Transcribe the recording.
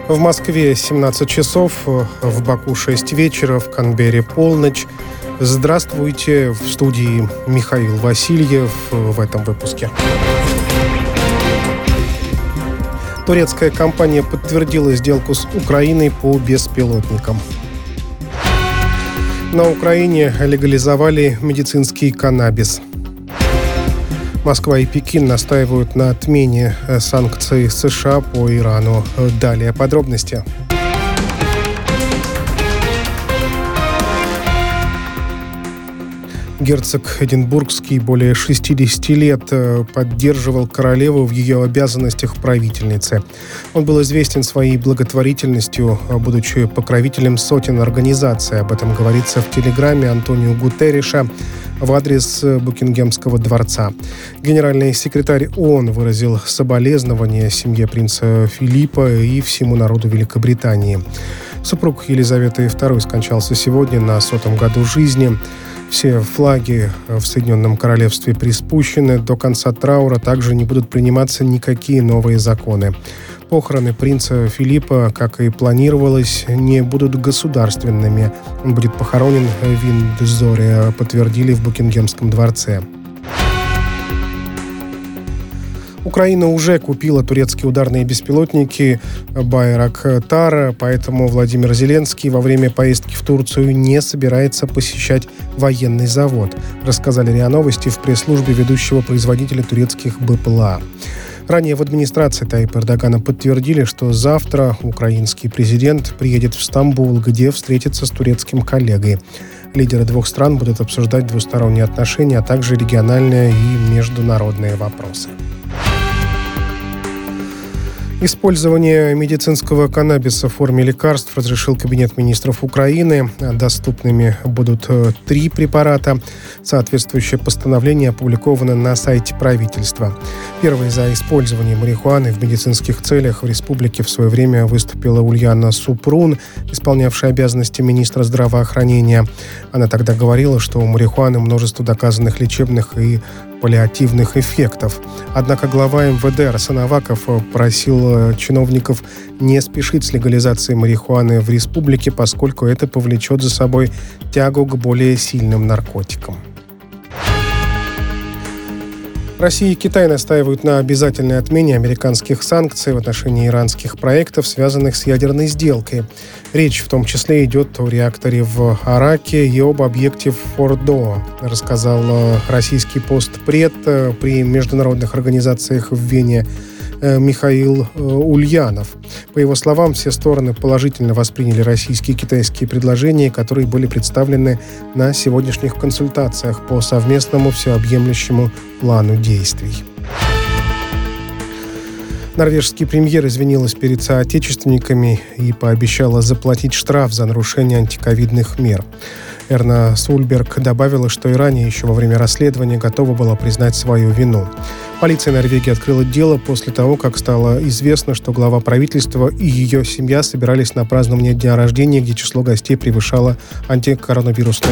В Москве 17 часов, в Баку 6 вечера, в Канберре полночь. Здравствуйте, в студии Михаил Васильев в этом выпуске. Турецкая компания подтвердила сделку с Украиной по беспилотникам. На Украине легализовали медицинский каннабис. Москва и Пекин настаивают на отмене санкций США по Ирану. Далее подробности. Герцог Эдинбургский более 60 лет поддерживал королеву в ее обязанностях правительницы. Он был известен своей благотворительностью, будучи покровителем сотен организаций. Об этом говорится в телеграмме Антонио Гутерриша в адрес Букингемского дворца. Генеральный секретарь ООН выразил соболезнования семье принца Филиппа и всему народу Великобритании. Супруг Елизаветы II скончался сегодня на 100-м году жизни. Все флаги в Соединенном Королевстве приспущены. До конца траура также не будут приниматься никакие новые законы. Похороны принца Филиппа, как и планировалось, не будут государственными. Он будет похоронен в Виндзоре, подтвердили в Букингемском дворце. Украина уже купила турецкие ударные беспилотники Байрактар, поэтому Владимир Зеленский во время поездки в Турцию не собирается посещать военный завод, рассказали РИА Новости в пресс-службе ведущего производителя турецких БПЛА. Ранее в администрации Тайипа Эрдогана подтвердили, что завтра украинский президент приедет в Стамбул, где встретится с турецким коллегой. Лидеры двух стран будут обсуждать двусторонние отношения, а также региональные и международные вопросы. Использование медицинского каннабиса в форме лекарств разрешил Кабинет министров Украины. Доступными будут 3 препарата. Соответствующее постановление опубликовано на сайте правительства. Первой за использование марихуаны в медицинских целях в республике в свое время выступила Ульяна Супрун, исполнявшая обязанности министра здравоохранения. Она тогда говорила, что у марихуаны множество доказанных лечебных и паллиативных эффектов. Однако глава МВД Арсен Аваков просил чиновников не спешить с легализацией марихуаны в республике, поскольку это повлечет за собой тягу к более сильным наркотикам. Россия и Китай настаивают на обязательной отмене американских санкций в отношении иранских проектов, связанных с ядерной сделкой. Речь в том числе идет о реакторе в Араке и об объекте в Фордо, рассказал российский постпред при международных организациях в Вене Михаил Ульянов. По его словам, все стороны положительно восприняли российские и китайские предложения, которые были представлены на сегодняшних консультациях по совместному всеобъемлющему плану действий. Норвежский премьер извинилась перед соотечественниками и пообещала заплатить штраф за нарушение антиковидных мер. Эрна Сольберг добавила, что и ранее, еще во время расследования, готова была признать свою вину. Полиция Норвегии открыла дело после того, как стало известно, что глава правительства и ее семья собирались на празднование дня рождения, где число гостей превышало антикоронавирусное